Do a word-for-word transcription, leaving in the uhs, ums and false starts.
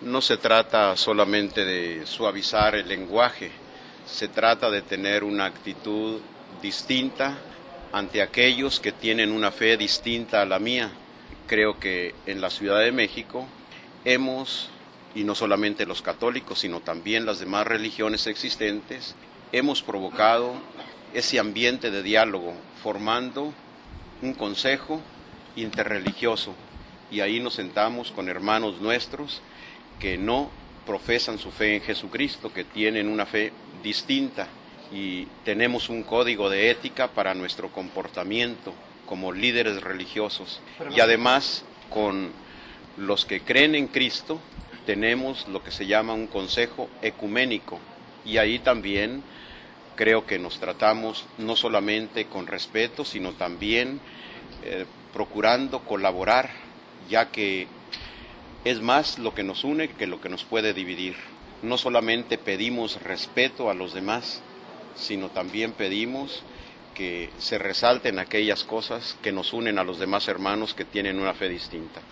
No se trata solamente de suavizar el lenguaje, se trata de tener una actitud distinta ante aquellos que tienen una fe distinta a la mía. Creo que en la Ciudad de México hemos, y no solamente los católicos, sino también las demás religiones existentes, hemos provocado ese ambiente de diálogo, formando un consejo interreligioso, y ahí nos sentamos con hermanos nuestros que no profesan su fe en Jesucristo, que tienen una fe distinta, y tenemos un código de ética para nuestro comportamiento como líderes religiosos. Y además, con los que creen en Cristo, tenemos lo que se llama un consejo ecuménico, y ahí también creo que nos tratamos no solamente con respeto, sino también eh, procurando colaborar, ya que es más lo que nos une que lo que nos puede dividir. No solamente pedimos respeto a los demás, sino también pedimos que se resalten aquellas cosas que nos unen a los demás hermanos que tienen una fe distinta.